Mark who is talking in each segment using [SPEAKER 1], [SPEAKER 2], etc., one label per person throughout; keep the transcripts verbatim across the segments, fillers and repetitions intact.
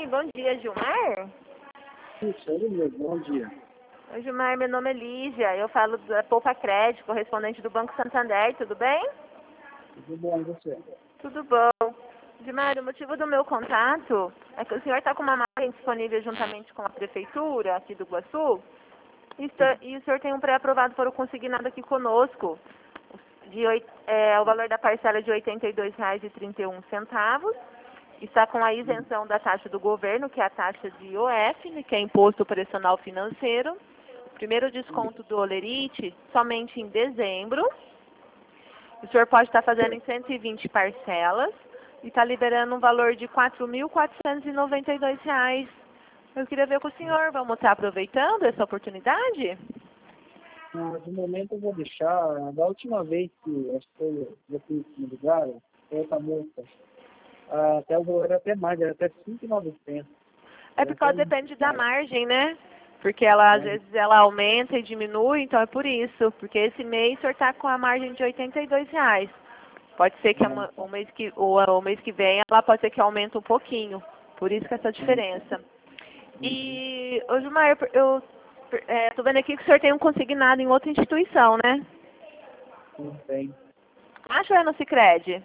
[SPEAKER 1] Oi, bom dia, Gilmar.
[SPEAKER 2] Isso, ele mesmo, bom dia.
[SPEAKER 1] Oi, Gilmar, meu nome é Lígia, eu falo da Poupa Crédito, correspondente do Banco Santander, tudo bem?
[SPEAKER 2] Tudo bom, e você?
[SPEAKER 1] Tudo bom. Gilmar, o motivo do meu contato é que o senhor está com uma margem disponível juntamente com a Prefeitura aqui do Iguaçu e, está- e o senhor tem um pré-aprovado para o consignado aqui conosco. De, oit- é, o valor da parcela é de oitenta e dois reais e trinta e um centavos. Está com a isenção da taxa do governo, que é a taxa de I O F, né, que é Imposto Operacional Financeiro. Primeiro desconto do Olerite somente em dezembro. O senhor pode estar fazendo em cento e vinte parcelas e está liberando um valor de quatro mil quatrocentos e noventa e dois reais. Eu queria ver com o senhor, vamos estar aproveitando essa oportunidade?
[SPEAKER 2] Ah, de momento eu vou deixar, da última vez que acho que foi, eu fui me ligaram, foi outra moça, ah, até o valor era até mais, era até cinco mil e novecentos.
[SPEAKER 1] É
[SPEAKER 2] Era
[SPEAKER 1] porque
[SPEAKER 2] até
[SPEAKER 1] depende da
[SPEAKER 2] mais,
[SPEAKER 1] margem, né? Porque ela, às
[SPEAKER 2] né?
[SPEAKER 1] vezes, ela aumenta e diminui, então é por isso. Porque esse mês o senhor está com a margem de oitenta e dois reais. Pode ser que
[SPEAKER 2] É,
[SPEAKER 1] ama- o
[SPEAKER 2] então.
[SPEAKER 1] mês que, o, o mês que vem ela pode ser que aumente um pouquinho. Por isso que essa diferença.
[SPEAKER 2] Uhum.
[SPEAKER 1] E, ô Gilmar, eu estou vendo aqui que o senhor tem um consignado em outra instituição, né?
[SPEAKER 2] Tudo bem.
[SPEAKER 1] Acho que é no Sicredi.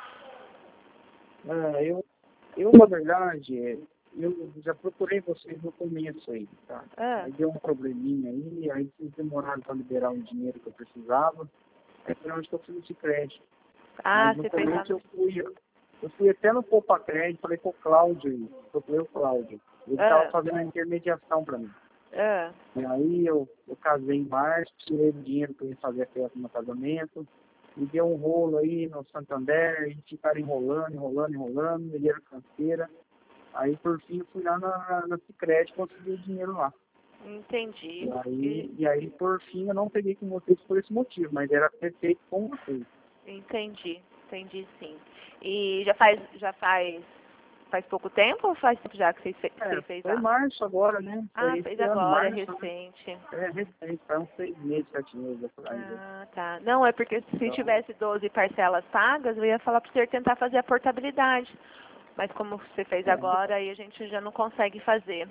[SPEAKER 2] Ah, eu, eu, na verdade, eu já procurei vocês no começo aí, tá?
[SPEAKER 1] Ah,
[SPEAKER 2] Aí deu um probleminha aí, aí vocês demoraram para liberar um dinheiro que eu precisava, aí foi onde que eu fiz esse crédito.
[SPEAKER 1] ah
[SPEAKER 2] Mas no
[SPEAKER 1] você fez lá
[SPEAKER 2] começo
[SPEAKER 1] no...
[SPEAKER 2] eu fui, eu fui até no Poupa Crédito, falei com o Cláudio aí, procurei o Cláudio. Ele estava
[SPEAKER 1] Ah,
[SPEAKER 2] fazendo a intermediação para mim.
[SPEAKER 1] ah,
[SPEAKER 2] E aí eu, eu casei em março, tirei o dinheiro para ele fazer a festa no meu casamento, me deu um rolo aí no Santander, a gente ficaram enrolando, enrolando, enrolando, me deram canseira. Aí por fim eu fui lá na, na Sicredi e consegui o dinheiro lá.
[SPEAKER 1] entendi.
[SPEAKER 2] E
[SPEAKER 1] E-
[SPEAKER 2] aí, e aí por fim eu não peguei com vocês por esse motivo, mas era perfeito com vocês.
[SPEAKER 1] Entendi, entendi sim. E já faz, já faz, faz pouco tempo ou faz tempo já que você fe-
[SPEAKER 2] É,
[SPEAKER 1] você fez
[SPEAKER 2] foi
[SPEAKER 1] lá?
[SPEAKER 2] março agora, né?
[SPEAKER 1] Ah,
[SPEAKER 2] Foi
[SPEAKER 1] fez
[SPEAKER 2] esse ano,
[SPEAKER 1] agora, é
[SPEAKER 2] março, né?
[SPEAKER 1] recente.
[SPEAKER 2] É recente, faz uns seis meses, sete meses atrás. Né?
[SPEAKER 1] Ah, tá. Não, é porque se
[SPEAKER 2] Então,
[SPEAKER 1] tivesse doze parcelas pagas, eu ia falar para você tentar fazer a portabilidade. Mas como você fez
[SPEAKER 2] é,
[SPEAKER 1] agora, aí a gente já não consegue fazer.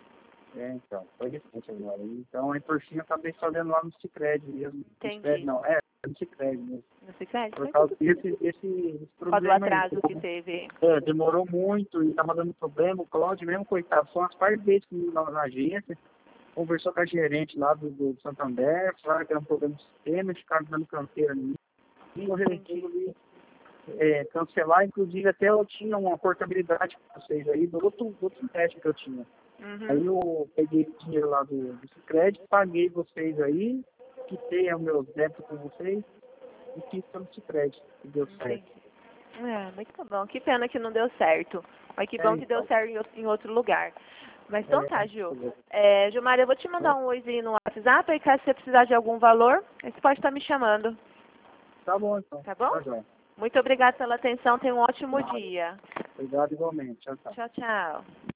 [SPEAKER 2] é, então, foi recente agora. Então, aí por fim eu acabei fazendo lá no Sicredi mesmo. No Sicredi
[SPEAKER 1] Entendi.
[SPEAKER 2] não, é, no Sicredi mesmo.
[SPEAKER 1] Não sei se é,
[SPEAKER 2] Por
[SPEAKER 1] mas
[SPEAKER 2] causa
[SPEAKER 1] tudo bem.
[SPEAKER 2] desse, desse, desse
[SPEAKER 1] Por causa do
[SPEAKER 2] problema aí.
[SPEAKER 1] atraso que teve.
[SPEAKER 2] É, demorou muito e tava dando problema. O Cláudio mesmo, coitado, só umas par de vezes comigo na, na agência. Conversou com a gerente lá do, do Santander, falaram que era um problema de sistema, ficaram dando canseira em mim. E eu
[SPEAKER 1] Entendi.
[SPEAKER 2] resolvi é, cancelar, inclusive até eu tinha uma portabilidade com vocês aí, do outro, do outro teste que eu tinha.
[SPEAKER 1] Uhum.
[SPEAKER 2] Aí eu peguei o dinheiro lá do, do Sicredi, paguei vocês aí, quitei o meu débito com vocês e fiz pelo Sicredi, que deu certo.
[SPEAKER 1] Entendi. É, mas tá bom. Que pena que não deu certo. Mas que
[SPEAKER 2] É,
[SPEAKER 1] bom que deu
[SPEAKER 2] então.
[SPEAKER 1] certo em outro em outro lugar. Mas então tá, Gil.
[SPEAKER 2] É,
[SPEAKER 1] É, Gilmar, eu vou te mandar um oizinho no WhatsApp e caso você precisar de algum valor, aí você pode estar me chamando.
[SPEAKER 2] tá bom então.
[SPEAKER 1] Tá bom?
[SPEAKER 2] Tá jóia.
[SPEAKER 1] Muito obrigada pela atenção. Tenha um ótimo dia.
[SPEAKER 2] Obrigado igualmente. Tchau, tchau.
[SPEAKER 1] Tchau, tchau.